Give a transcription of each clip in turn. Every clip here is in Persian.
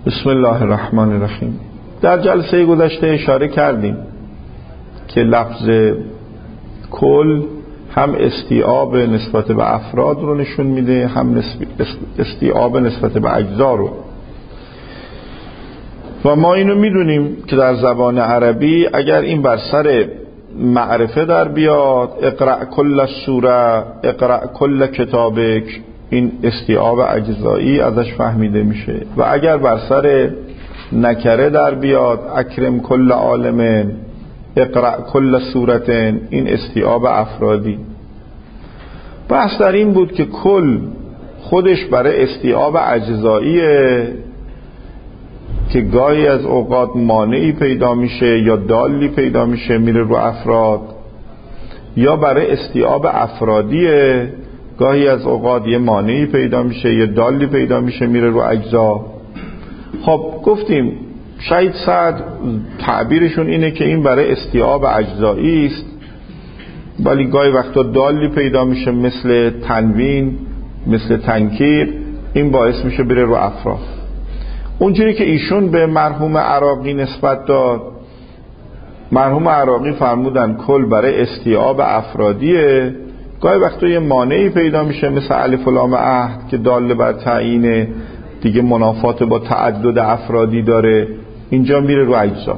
بسم الله الرحمن الرحیم. در جلسه گذشته اشاره کردیم که لفظ کل هم استیعاب نسبت به افراد رو نشون میده، هم استیعاب نسبت به اجزا رو. و ما اینو میدونیم که در زبان عربی اگر این بر سر معرفه در بیاد، اقرأ کل سوره، اقرأ کل کتابک، این استیعاب اجزایی ازش فهمیده میشه. و اگر بر سر نکره در بیاد، اکرم کل عالم، اقرأ کل سورتن، این استیعاب افرادی. بحث در این بود که کل خودش برای استیعاب اجزاییه که گاهی از اوقات مانعی پیدا میشه یا دالی پیدا میشه میره رو افراد، یا برای استیعاب افرادیه، گاهی از اوقات یه مانعی پیدا میشه یه دالی پیدا میشه میره رو اجزا. خب گفتیم شهید سعد تعبیرشون اینه که این برای استیعاب اجزایی است، ولی گاهی وقتا دالی پیدا میشه مثل تنوین، مثل تنکیر، این باعث میشه بره رو افراد. اونجوری که ایشون به مرحوم عراقی نسبت داد، مرحوم عراقی فرمودن کل برای استیعاب افرادیه، گاهی وقتا یه مانعی پیدا میشه مثل الف و لام عهد که دال بر تعیین دیگه منافات با تعدد افرادی داره، اینجا میره رو اجزا.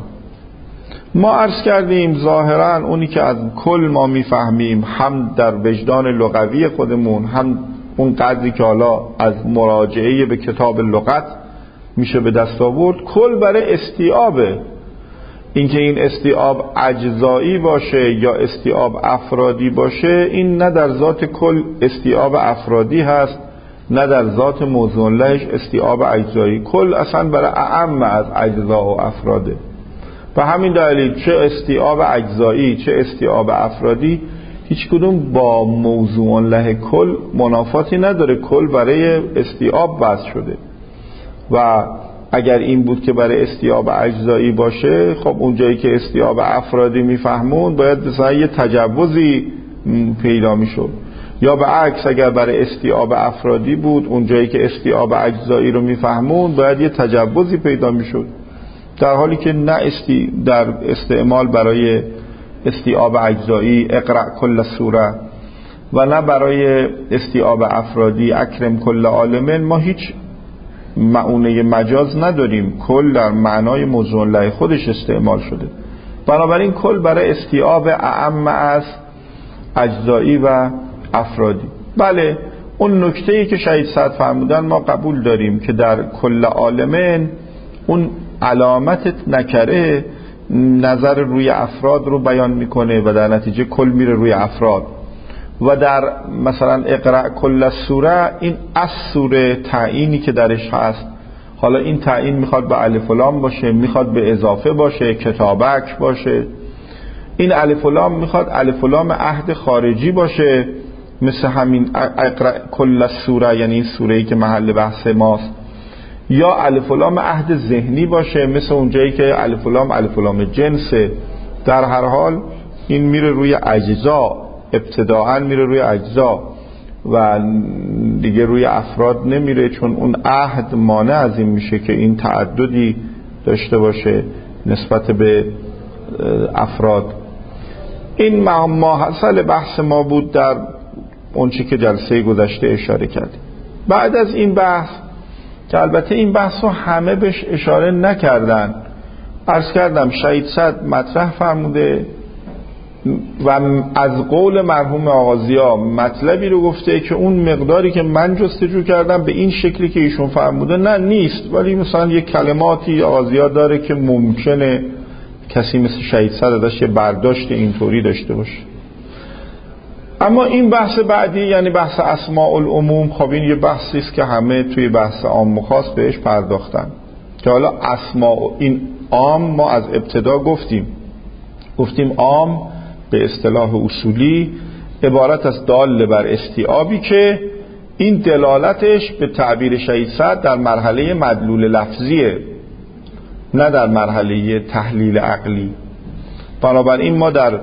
ما عرض کردیم ظاهرا اونی که از کل ما میفهمیم هم در وجدان لغوی خودمون، هم اون قدری که حالا از مراجعه به کتاب لغت میشه به دست آورد، کل برای استیعابه. اینکه این استیعاب اجزایی باشه یا استیعاب افرادی باشه، این نه در ذات کل استیعاب افرادی هست، نه در ذات موضوع لهش استیعاب اجزایی. کل اصلا برای اعم از اجزا و افراده. و همین دلیل چه استیعاب اجزایی چه استیعاب افرادی هیچ کدوم با موضوع له کل منافاتی نداره. کل برای استیعاب بحث شده و اگر این بود که برای استیعاب اجزایی باشه، خب اونجایی که استیعاب افرادی میفهمون باید مثلا یه تجوزی پیدا میشد، یا به عکس اگر برای استیعاب افرادی بود اونجایی که استیعاب اجزایی رو میفهمون باید یه تجوزی پیدا میشد، در حالی که نه در استعمال برای استیعاب اجزایی اقرأ کل سوره و نه برای استیعاب افرادی اکرم کل عالم ما هیچ معونه مجاز نداریم. کل در معنای موضوع له خودش استعمال شده. بنابراین کل برای استیعاب اعم از اجزایی و افرادی. بله، اون نکته‌ای که شهید سعد فرمودن ما قبول داریم که در کل عالمین اون علامت نکره نظر روی افراد رو بیان میکنه و در نتیجه کل میره روی افراد. و در مثلا اقرأ کل سوره، این از سوره تعیینی که درش هست، حالا این تعیین میخواد به الف و لام باشه، میخواد به اضافه باشه، کتابک باشه، این الف و لام میخواد الف و لام عهد خارجی باشه مثل همین اقرأ کل سوره، یعنی این سوره‌ای که محل بحث ماست، یا الف و لام عهد ذهنی باشه مثل اونجایی که الف و لام جنسه. در هر حال این میره روی اجزا، ابتداعا میره روی اجزا و دیگه روی افراد نمیره، چون اون عهد مانع از این میشه که این تعددی داشته باشه نسبت به افراد. این ماحصل بحث ما بود در اون چی که جلسه گذشته اشاره کردیم. بعد از این بحث که البته این بحث رو همه بهش اشاره نکردن، عرض کردم شهید سعد مطرح فرموده و از قول مرحوم آغازیا مطلبی رو گفته که اون مقداری که من جستجو کردم به این شکلی که ایشون فرموده نه نیست، ولی مثلا یک کلماتی آغازیا داره که ممکنه کسی مثل شهید سعد ازش یه برداشت اینطوری داشته باشه. اما این بحث بعدی یعنی بحث اسماء العموم، خب این یه بحثی است که همه توی بحث عام و خاص بهش پرداختن که حالا اسماء این عام ما از ابتدا گفتیم عام به اصطلاح اصولی عبارت از دال بر استیعابی که این دلالتش به تعبیر شهید سعد در مرحله مدلول لفظیه، نه در مرحله تحلیل عقلی. بنابراین ما در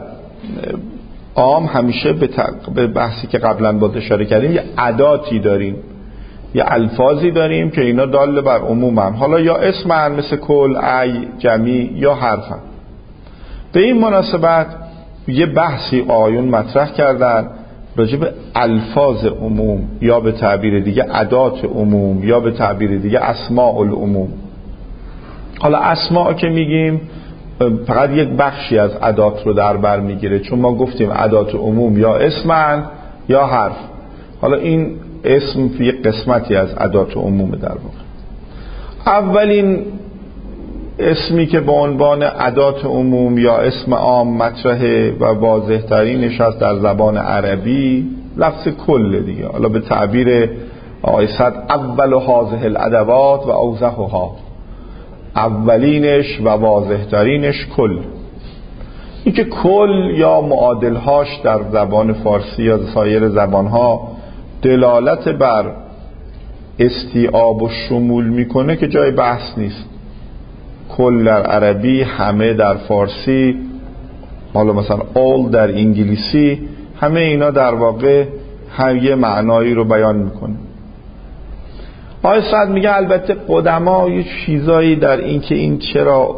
عام همیشه به بحثی که قبلا باز اشاره کردیم یه اداتی داریم، یه الفاظی داریم که اینا دال بر عمومن، حالا یا اسمن مثل کل، ای، جمی، یا حرفن. به این مناسبت یه بحثی آیون مطرح کردن راجع به الفاظ عموم، یا به تعبیر دیگه ادات عموم، یا به تعبیر دیگه اسماء العموم. حالا اسماء که میگیم فقط یک بخشی از ادات رو در بر میگیره، چون ما گفتیم ادات عموم یا اسمن یا حرف. حالا این اسم یک قسمتی از ادات عموم در واقع. اولین اسمی که با عنوان ادات عموم یا اسم عام مطرحه و واضح ترینش هست در زبان عربی لفظ کل دیگه. حالا به تعبیر آقای صد اول هذه الادوات و اوضحها، اولینش و واضح ترینش کل. این که کل یا معادلهاش در زبان فارسی یا سایر زبانها دلالت بر استیعاب و شمول میکنه که جای بحث نیست. کل در عربی، همه در فارسی، حالا مثلا all در انگلیسی، همه اینا در واقع هم یه معنایی رو بیان میکنه. آقای سعد میگه البته قدما یه چیزایی در این که این چرا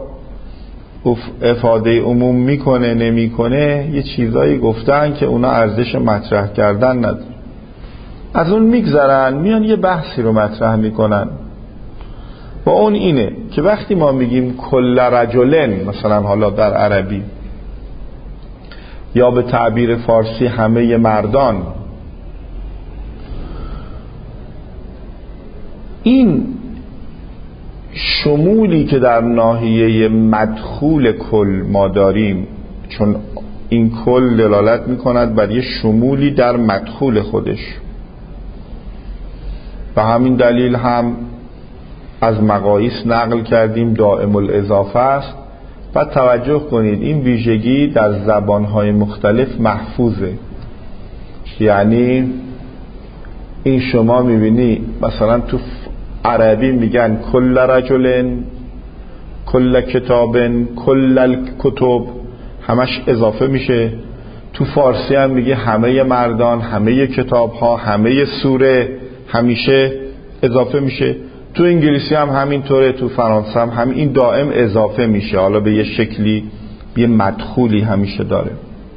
افاده عموم میکنه نمیکنه یه چیزایی گفتن که اونا ارزش مطرح کردن نداره، از اون میگذرن میان یه بحثی رو مطرح میکنن و اون اینه که وقتی ما میگیم کل رجلن مثلا حالا در عربی یا به تعبیر فارسی همه مردان، این شمولی که در ناحیه مدخول کل ما داریم، چون این کل دلالت میکند بر یه شمولی در مدخول خودش، و همین دلیل هم از مقایس نقل کردیم دائم الاضافه است. و توجه کنید این ویژگی در زبانهای مختلف محفوظه. یعنی این شما میبینی مثلا تو عربی میگن کل رجلن، کل کتابن، کل الکتب، همش اضافه میشه. تو فارسی هم میگه همه مردان، همه کتاب ها، همه سوره، همیشه اضافه میشه. تو انگلیسی هم همینطوره، تو فرانسه هم همین، این دائم اضافه میشه، حالا به یه شکلی یه مدخولی همیشه داره.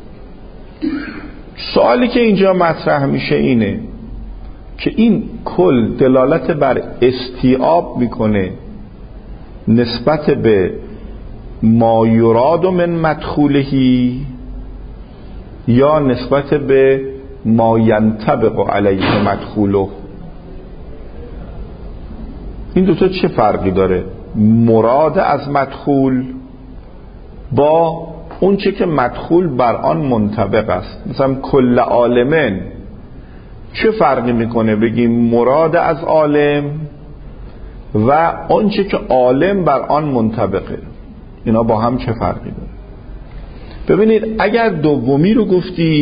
سوالی که اینجا مطرح میشه اینه که این کل دلالت بر استیعاب میکنه نسبت به ما یراد من مدخولهی یا نسبت به ما ینطبق علیه مدخوله. این دوتا چه فرقی داره؟ مراد از مدخول با اون چه که مدخول بر آن منطبق است. مثلا کل عالمن چه فرقی میکنه بگیم مراد از عالم و اون چه که عالم بر آن منطبقه؟ اینا با هم چه فرقی داره؟ ببینید اگر دومی رو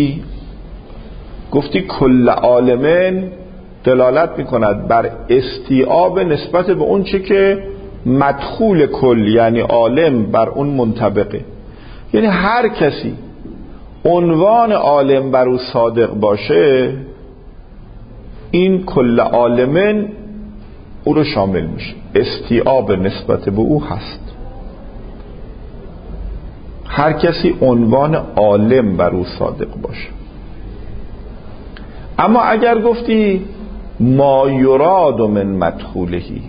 گفتی کل عالمن دلالت میکند بر استیعاب نسبت به اون چه که مدخول کل یعنی عالم بر اون منطبقه. یعنی هر کسی عنوان عالم بر او صادق باشه این کل عالمن او رو شامل میشه، استیعاب نسبت به او هست. هر کسی عنوان عالم بر او صادق باشه. اما اگر گفتی ما یراد من مدخولهی،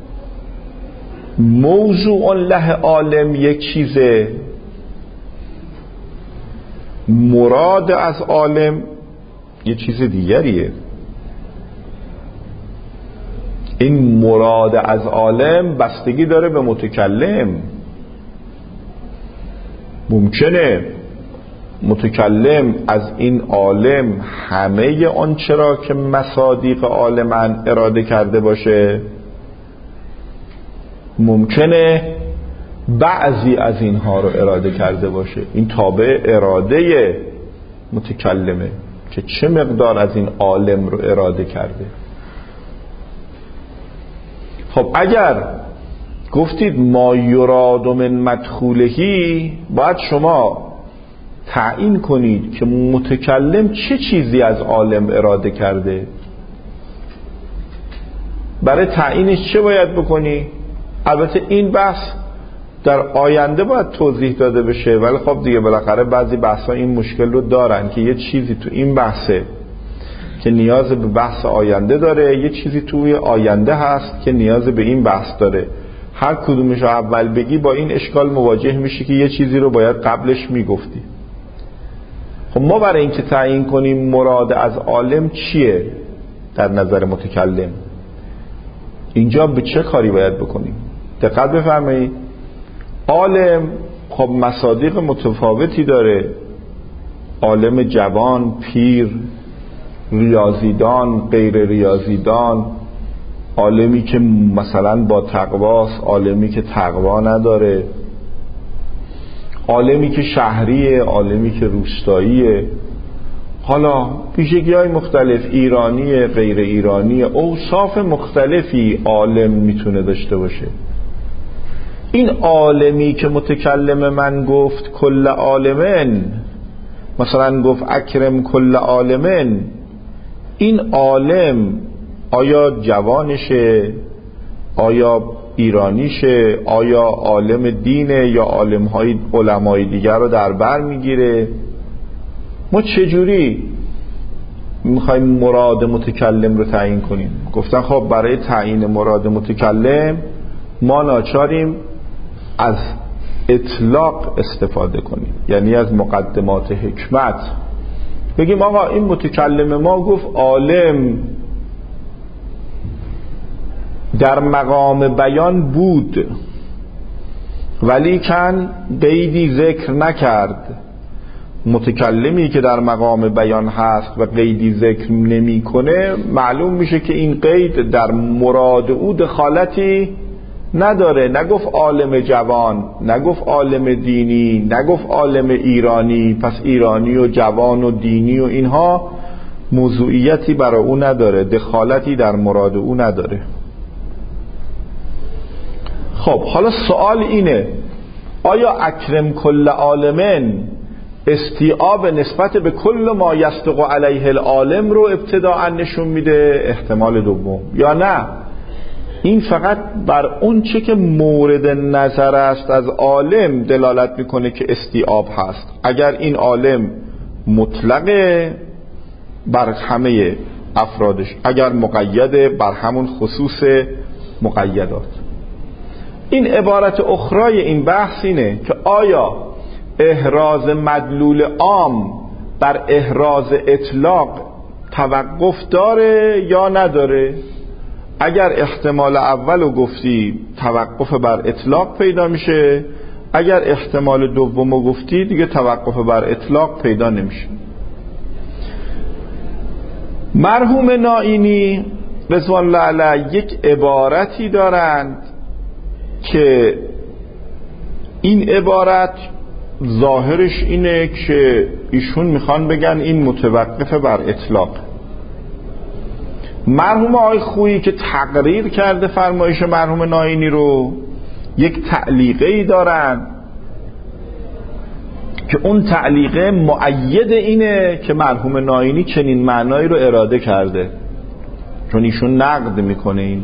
موضوع له عالم یک چیزه، مراد از عالم یه چیز دیگریه. این مراد از عالم بستگی داره به متکلم. ممکنه متکلم از این عالم همه آنچه را که مصادیق عالمن اراده کرده باشه، ممکنه بعضی از اینها رو اراده کرده باشه. این تابع اراده متکلمه که چه مقدار از این عالم رو اراده کرده. خب اگر گفتید ما یراد من مدخولهی، باید شما تعیین کنید که متکلم چه چیزی از عالم اراده کرده. برای تعیینش چه باید بکنی؟ البته این بحث در آینده باید توضیح داده بشه، ولی خب دیگه بالاخره بعضی بحث‌ها این مشکل رو دارن که یه چیزی تو این بحثه که نیاز به بحث آینده داره، یه چیزی توی آینده هست که نیاز به این بحث داره. هر کدومش رو اول بگی با این اشکال مواجه میشی که یه چیزی رو باید قبلش میگفتی. خب ما برای اینکه تعیین کنیم مراد از عالم چیه در نظر متکلم، اینجا به چه کاری باید بکنیم؟ دقت بفرمایید. عالم خب مصادیق متفاوتی داره، عالم جوان، پیر، ریاضیدان، غیر ریاضیدان، عالمی که مثلا با تقواست، عالمی که تقوا نداره، عالمی که شهریه، عالمی که روستاییه، حالا ویژگی‌های مختلف، ایرانیه، غیر ایرانیه، اوصاف مختلفی عالم میتونه داشته باشه. این عالمی که متکلم من گفت کل عالمن، مثلا گفت اکرم کل عالمن، این عالم آیا جوانشه، آیا ایرانیشه، آیا عالم دینه یا علمای دیگر رو در بر میگیره؟ ما چجوری میخوایم مراد متکلم رو تعیین کنیم؟ گفتن خب برای تعیین مراد متکلم ما ناچاریم از اطلاق استفاده کنیم، یعنی از مقدمات حکمت. بگیم آقا این متکلم ما گفت عالم در مقام بیان بود ولی کن قیدی ذکر نکرد. متکلمی که در مقام بیان هست و قیدی ذکر نمی کنه، معلوم میشه که این قید در مراد او دخالتی نداره. نگفت عالم جوان، نگفت عالم دینی، نگفت عالم ایرانی، پس ایرانی و جوان و دینی و اینها موضوعیتی برای او نداره، دخالتی در مراد او نداره. خب حالا سوال اینه، آیا اکرم کل عالمن استیعاب نسبت به کل ما یصدق علیه العالم رو ابتداء نشون میده؟ احتمال دوم. یا نه این فقط بر اون چه که مورد نظر است از عالم دلالت میکنه که استیعاب هست. اگر این عالم مطلقه بر همه افرادش، اگر مقیده بر همون خصوص مقیدات. این عبارت اخرای این بحث اینه که آیا احراز مدلول عام بر احراز اطلاق توقف داره یا نداره؟ اگر احتمال اولو گفتی توقف بر اطلاق پیدا میشه، اگر احتمال دومو گفتی دیگه توقف بر اطلاق پیدا نمیشه. مرحوم نائینی رضوان الله علیه یک عبارتی دارند که این عبارت ظاهرش اینه که ایشون میخوان بگن این متوقف بر اطلاق. مرحوم آقای خویی که تقریر کرده فرمایش مرحوم نائینی رو، یک تعلیقه‌ای دارن که اون تعلیقه مؤید اینه که مرحوم نائینی چنین معنایی رو اراده کرده، چون ایشون نقد میکنه. این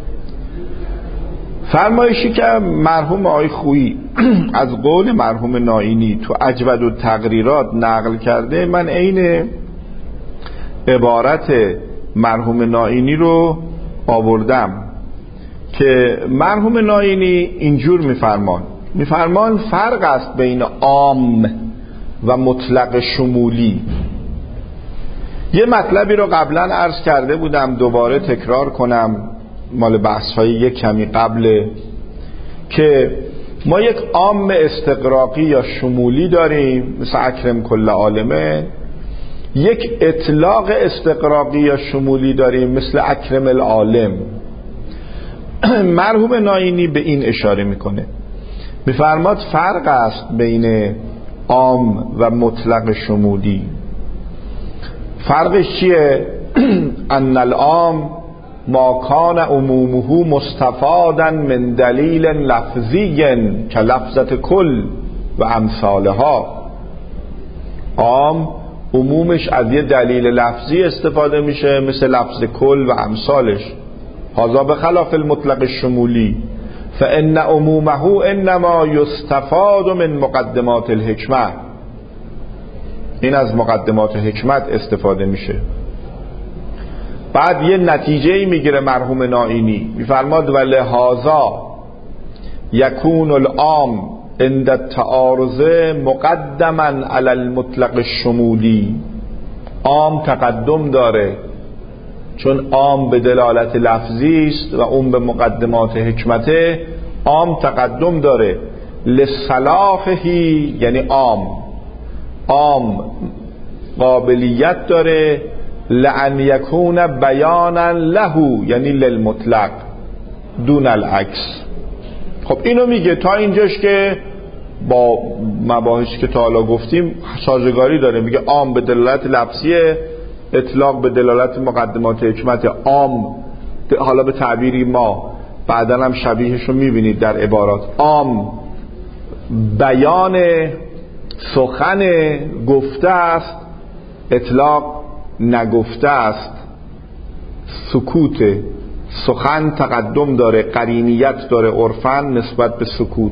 فرمایشی که مرحوم آقای خویی از قول مرحوم نائینی تو اجود التقریرات نقل کرده، من عین عبارت مرحوم نائینی رو آوردم که مرحوم نائینی اینجور میفرمان فرق است بین عام و مطلق شمولی. یه مطلبی رو قبلا عرض کرده بودم، دوباره تکرار کنم، مال بحث‌های یک کمی قبل، که ما یک عام استغراقی یا شمولی داریم مثل اکرم کل عالمه، یک اطلاق استغراقی یا شمولی داریم مثل اکرم العالم. مرحوم نائینی به این اشاره میکنه، میفرماد فرق است بین عام و مطلق شمولی. فرقش چیه؟ ان العام ما کان عمومه مستفادا من دلیل لفظی که لفظت کل و امثالها. عام عمومش از یه دلیل لفظی استفاده میشه مثل لفظ کل و امثالش. هذا بخلاف المطلق الشمولی فان عمومه انما یستفاد من مقدمات الحکمه. این از مقدمات حکمت استفاده میشه. بعد یه نتیجه میگیره مرحوم نائینی، میفرماد ولهذا یکون العام عند التعارض مقدما علی المطلق الشمولی. عام تقدم داره چون عام به دلالت لفظی است و اون به مقدمات حکمته. عام تقدم داره لصلاحهی، یعنی عام قابلیت داره لأن یکون بیانا له، یعنی للمطلق دون العکس. خب اینو میگه تا اینجاش که با مباحثی که تا حالا گفتیم سازگاری داره. میگه عام به دلالت لفظیه، اطلاق به دلالت مقدمات حکمت. عام حالا به تعبیری ما بعدن هم شبیهش رو میبینید در عبارات. عام بیان سخن گفته است، اطلاق نگفته است. سکوت سخن تقدم داره، قرینیت داره عرفاً نسبت به سکوت.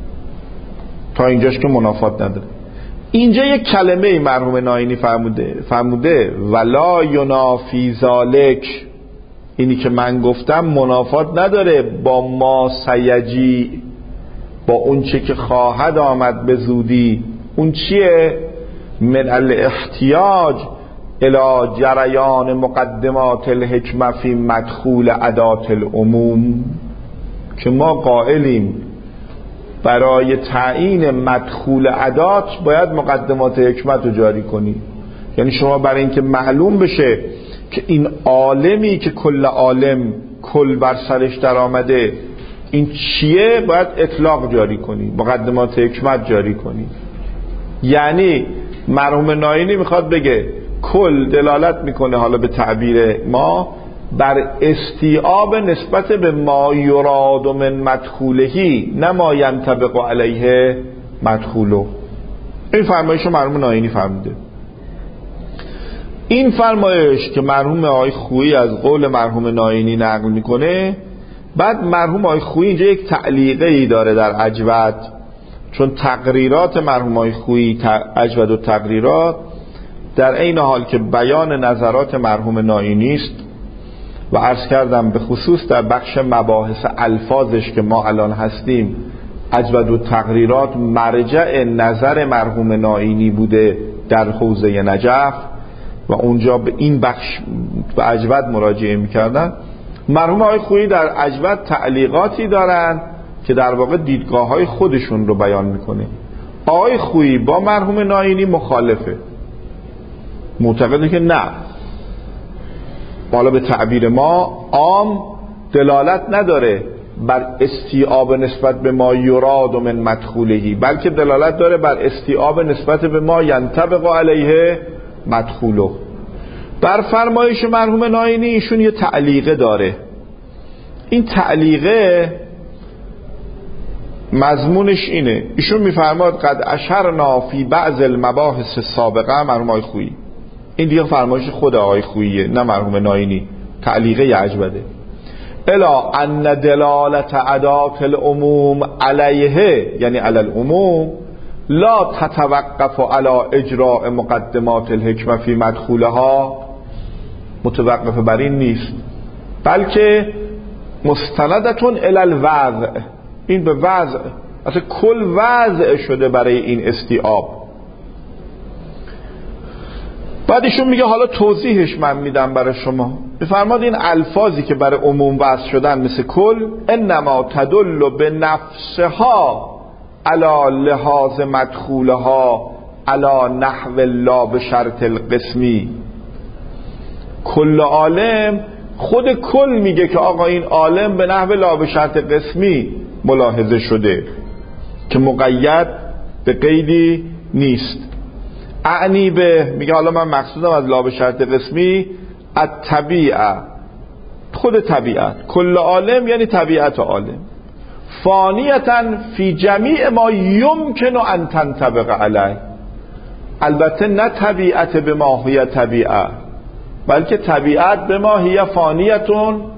تا اینجاش که منافات نداره. اینجا یک کلمه مرحوم نائینی فرموده ولا ینافی ذالک، اینی که من گفتم منافات نداره با ما سیجی، با اون چه که خواهد آمد به زودی. اون چیه؟ من الاحتیاج الى جریان مقدمات الحکمه فی مدخول ادات العموم، که ما قائلیم برای تعیین مدخول ادات باید مقدمات حکمت رو جاری کنی. یعنی شما برای اینکه معلوم بشه که این عالمی که کل عالم کل بر سرش در آمده این چیه، باید اطلاق جاری کنی، مقدمات حکمت جاری کنی. یعنی مرحوم نائینی میخواد بگه کل دلالت میکنه حالا به تعبیر ما بر استیعاب نسبت به ما یراد من مدخولهی، نه ما ینطبق علیه مدخولو. این فرمایش رو مرحوم نائینی فرموده. این فرمایش که مرحوم آقای خویی از قول مرحوم نائینی نقل میکنه، بعد مرحوم آقای خویی اینجا یک تعلیقه ای داره در عجود، چون تقریرات مرحوم آقای خویی عجود و تقریرات در عین حال که بیان نظرات مرحوم نائینی است و عرض کردم به خصوص در بخش مباحث الفاظش که ما الان هستیم عجود و تقریرات مرجع نظر مرحوم نائینی بوده در حوزه نجف و اونجا به این بخش به عجود مراجعه میکردن. مرحوم آقای خویی در عجود تعلیقاتی دارن که در واقع دیدگاه های خودشون رو بیان میکنه. آقای خویی با مرحوم نائینی مخالفه، معتقده که نه، حالا به تعبیر ما عام دلالت نداره بر استیعاب نسبت به ما یراد من مدخولهی، بلکه دلالت داره بر استیعاب نسبت به ما ینطبق علیه مدخولو. بر فرمایش مرحوم نائینی ایشون یه تعلیقه داره. این تعلیقه مضمونش اینه، ایشون میفرماد قد اشرنا فی بعض المباحث السابقه، مرحوم آقای خویی، این دیگه فرمایش خود آقای خوییه نه مرحوم نائینی، تعلیقه عجبده، الا ان دلالت ادات العموم علیه، یعنی علی العموم، لا تتوقف علی اجراء مقدمات الحکمه فی مدخولها، متوقف بر این نیست بلکه مستندتون الی الوضع، این به وضع، اصلا کل وضع شده برای این استیعاب. بعدشون میگه حالا توضیحش من میدم برای شما. بفرماد این الفاظی که برای عموم وضع شدن مثل کل، انما تدل به نفسها علی لحاظ مدخولها علی نحو لا به شرط القسمی. کل عالم خود کل میگه که آقا این عالم به نحو لا به شرط قسمی ملاحظه شده که مقید به قیدی نیست. اعنی به، میگه حالا من مقصودم از لا به شرط قسمی الطبیعه، خود طبیعت، کل عالم یعنی طبیعت عالم، فانیتا فی جمیع ما یمکن ان تنطبق علیه، البته نه طبیعت به ما هی طبیعه، بلکه طبیعت به ما هی فانیتون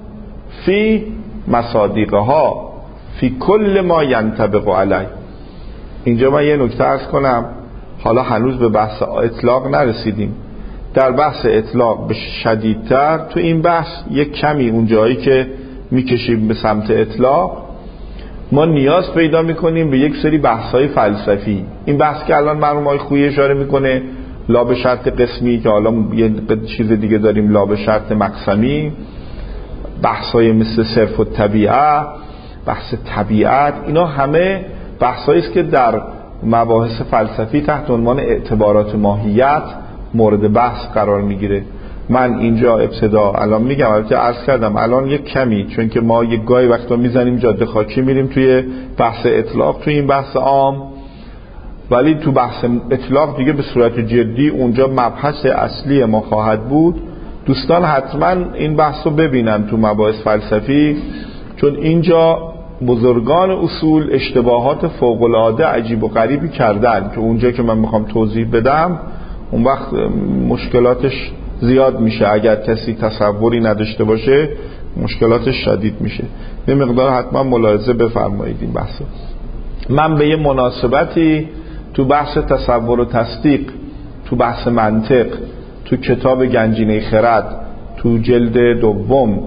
فی مصادیقها فی کل ما ینطبق علیه. اینجا من یه نکته عرض کنم، حالا هنوز به بحث اطلاق نرسیدیم. در بحث اطلاق به شدیدتر، تو این بحث یک کمی اون جایی که میکشیم به سمت اطلاق ما نیاز پیدا میکنیم به یک سری بحث‌های فلسفی. این بحث که الان مرحوم آقای خویی اشاره میکنه لا به شرط قسمی، که حالا یه چیز دیگه داریم لا به شرط مقسمی، بحث‌های مثل صرف الطبیعه، بحث طبیعت، اینا همه بحث‌هایی است که در مباحث فلسفی تحت عنوان اعتبارات ماهیت مورد بحث قرار میگیره. من اینجا ابتدا الان میگم، البته عرض کردم الان یک کمی، چون که ما یک گاهی وقتا میزنیم جاده خاکی میریم توی بحث اطلاق، توی این بحث عام، ولی تو بحث اطلاق دیگه به صورت جدی اونجا مبحث اصلی ما خواهد بود. دوستان حتما این بحث رو ببینن تو مباحث فلسفی، چون اینجا بزرگان اصول اشتباهات فوق‌العاده عجیب و غریبی کردن که اونجا که من میخوام توضیح بدم اون وقت مشکلاتش زیاد میشه. اگر کسی تصوری نداشته باشه مشکلاتش شدید میشه. به مقدار حتما ملاحظه بفرمایید این بحث. من به یه مناسبتی تو بحث تصور و تصدیق، تو بحث منطق، تو کتاب گنجینه خرد، تو جلد دوم،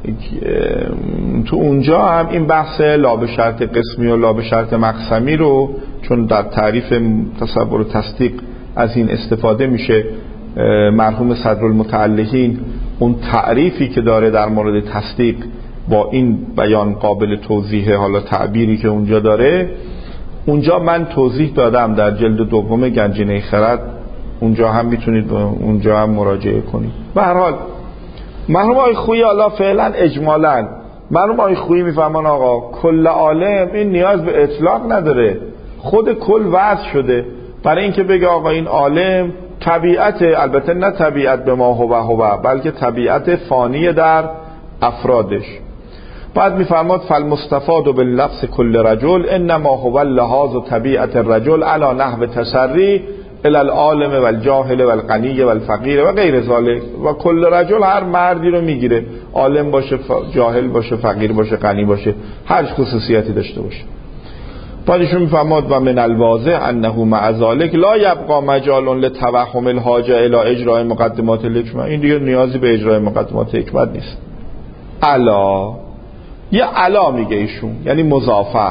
تو اونجا هم این بحث لا به شرط قسمی و لا به شرط مقسمی رو، چون در تعریف تصور و تصدیق از این استفاده میشه، مرحوم صدرالمتعلقین اون تعریفی که داره در مورد تصدیق با این بیان قابل توضیحه. حالا تعبیری که اونجا داره، اونجا من توضیح دادم در جلد دوم گنجینه خرد، اونجا هم میتونید اونجا هم مراجعه کنید. به هر حال مرحوم آقای خویی حالا فعلا اجمالا مرحوم آقای خویی میفهمان آقا کل عالم این نیاز به اطلاق نداره، خود کل وضع شده برای اینکه بگه آقا این عالم طبیعت، البته نه طبیعت به ما هو بلکه طبیعت فانی در افرادش. بعد میفرماد فالمستفاد باللفظ کل رجل انما هو اللحاظ و طبیعت الرجل علی نحو تسری الى العالم و الجاهل و الغنی و الفقیر و غیر ذلک. و کل رجل هر مردی رو میگیره، عالم باشه، جاهل باشه، فقیر باشه، غنی باشه، هر خصوصیتی داشته باشه. بعدشون میفرماد و من الواضح انه مع ذلك لا یبقى مجال لتوهم الحاجه الى اجراء مقدمات الحکمت. این دیگه نیازی به اجرای مقدمات حکمت نیست. الا، یه الا میگه ایشون، یعنی مضافه.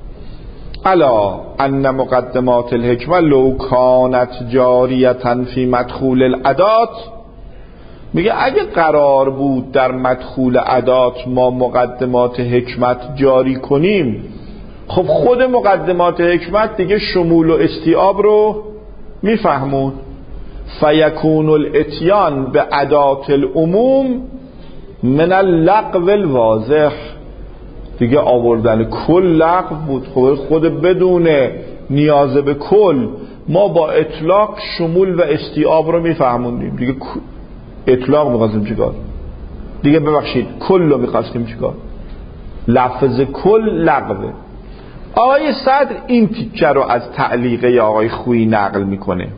الا ان مقدمات الحکمت لو کانت جاریتا فی مدخول الادات، میگه اگه قرار بود در مدخول ادات ما مقدمات حکمت جاری کنیم، خب خود مقدمات حکمت دیگه شمول و استیعاب رو میفهمون. فیکون الاتیان به ادات العموم من اللغو الواضح، دیگه آوردن کل لغو بود. خود بدون نیاز به کل ما با اطلاق شمول و استیعاب رو میفهموندیم. دیگه اطلاق میخواستیم چیکار؟ دیگه ببخشید کل رو میخواستیم چیکار؟ لفظ کل لغوه. آقای صدر این تیکه رو از تعلیقه آقای خویی نقل میکنه.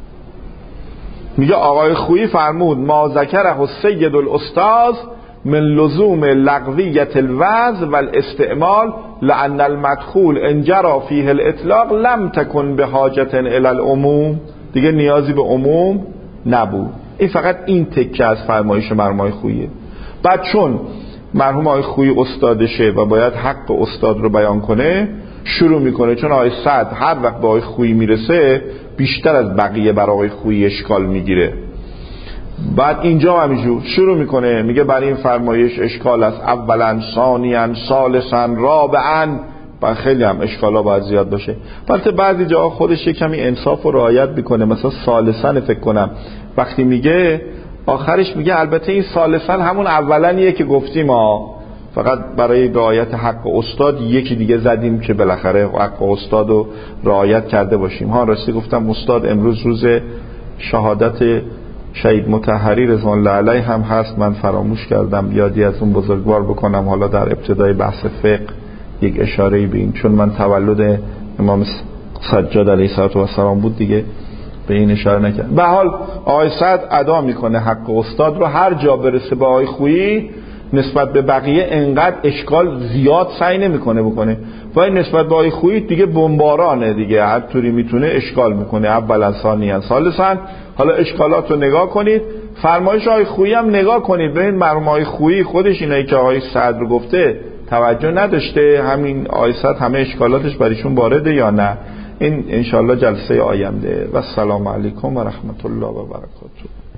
میگه آقای خویی فرمود ما ذکره سید الاستاذ من لزوم لغویت الوضع و الاستعمال لان المدخول انجرا فیه الاطلاق لم تکن به حاجت الی العموم، دیگه نیازی به عموم نبود. این فقط این تکه از فرمایش مرحوم آقای خوییه. بعد چون مرحوم آقای خویی استادشه و باید حق استاد رو بیان کنه، شروع میکنه، چون آقای صدر هر وقت به آقای خویی میرسه بیشتر از بقیه برای آقای خویی اشکال میگیره. بعد اینجا همینجور شروع میکنه، میگه برای این فرمایش اشکال است، اولا، ثانیا، ثالثا، رابعا. و خیلی هم اشکالا باید زیاد باشه. البته بعضی جاها خودش یه کمی انصاف و رعایت میکنه، مثلا ثالثا فکر کنم وقتی میگه آخرش میگه البته این ثالثا همون اولانیه که گفتیم فقط برای رعایت حق استاد یکی دیگه زدیم که بالاخره حق استاد رو رعایت کرده باشیم. راستی گفتم استاد امروز روز شهادت شهید مطهری رضوان الله علیه هم هست، من فراموش کردم یادی از اون بزرگوار بکنم. حالا در ابتدای بحث فقه یک اشاره‌ای به این، چون من تولد امام سجاد علیه السلام بود دیگه به این اشاره نکرد. به حال آقای صدر ادا میکنه حق استاد رو، هر جا برسه به آقای خویی نسبت به بقیه انقدر اشکال زیاد سعی نمیکنه بکنه. ولی نسبت به آقای خویی دیگه بمبارانه دیگه، هر طوری میتونه اشکال میکنه. اولا ثانیا ثالثا. حالا اشکالات رو نگاه کنید، فرمایش آقای خویی هم نگاه کنید. ببین مرحوم آقای خویی خودش اینایی که آقای سعد رو گفته توجه نداشته، همین آقای سعد همه اشکالاتش برایشون وارده یا نه؟ این انشالله جلسه آینده. و السلام علیکم و رحمت الله و برکاته.